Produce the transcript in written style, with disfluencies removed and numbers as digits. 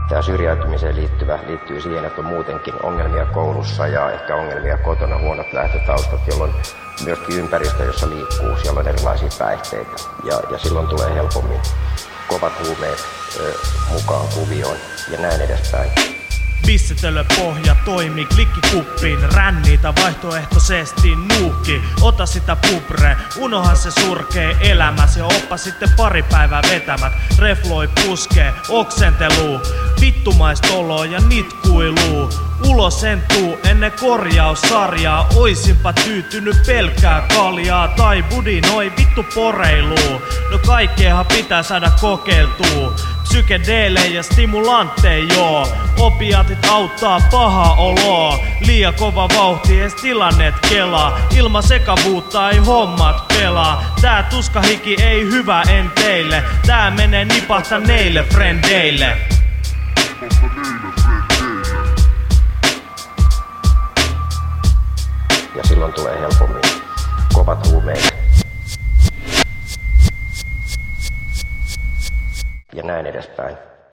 Tämä syrjäytymiseen liittyy siihen, että on muutenkin ongelmia koulussa ja ehkä ongelmia kotona, huonot lähtötaustat, jolloin myöskin ympäristö, jossa liikkuu, siellä on erilaisia päihteitä ja silloin tulee helpommin kovat huumeet mukaan kuvioon ja näin edespäin. Bissitölö pohja toimi klikkikuppiin, ränniitä vaihtoehtoisesti nuukki. Ota sitä pubre, unoha se surkee elämäs ja oppa sitten pari päivää vetämät. Refloi puskee, oksenteluu, vittumaistoloa ja nitkuiluu. Ulos en tuu ennen korjaussarjaa, oisinpa tyytynyt pelkkää kaljaa tai budinoi vittu poreiluu. No kaikkeahan pitää saada kokeiltuu. Psykedeelejä ja stimulantteja joo. Opiaatit auttaa paha oloa. Liian kova vauhti ees tilannet kelaa. Ilman sekavuutta ei hommat pelaa. Tää tuskahiki ei hyvä en teille. Tää menee nipahtaneille frendeille. Ja silloin tulee helpommin kovat huumeet. Ja näin edespäin.